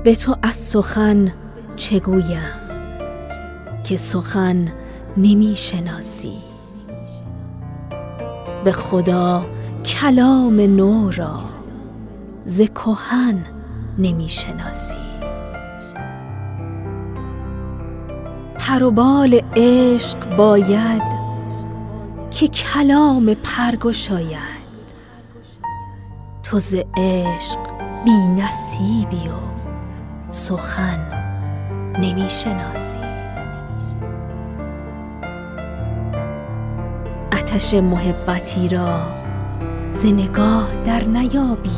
به تو از سخن چه گویم که سخن نمی شناسی؟ به خدا کلام نو را ز کهن نمی شناسی. پر و بال عشق باید که کلام پرگشاید. تو ز عشق بی نصیبی و سخن نمی شناسی. آتش محبتی را ز نگاه در نیابی.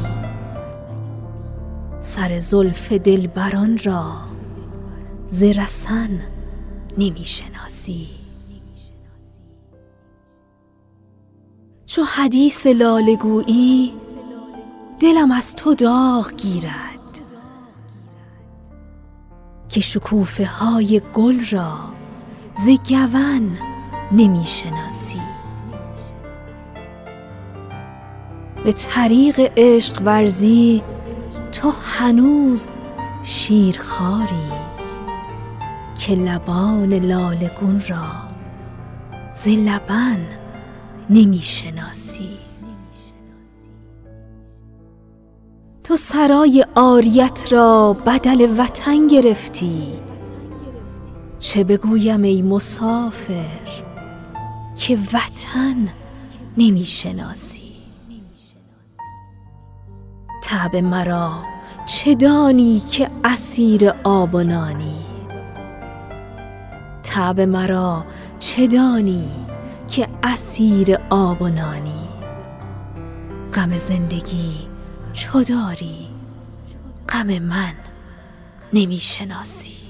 سر زلف دلبران را ز رسن نمی شناسی. چو حدیث لاله گویی دلم از تو داغ گیرد، که شکوفه های گل را ز گون نمی شناسی. به طریق عشق ورزی تو هنوز شیرخواری، که لبان لاله گون را ز لبن نمی شناسی. تو سرای عاریت را بدل وطن گرفتی. چه بگویم ای مسافر که وطن نمی شناسی؟ طبع مرا چه دانی که اسیر آب و نانی؟ طبع مرا چه دانی که اسیر آب و نانی؟ غم زندگی چو داری غم من نمی شناسی.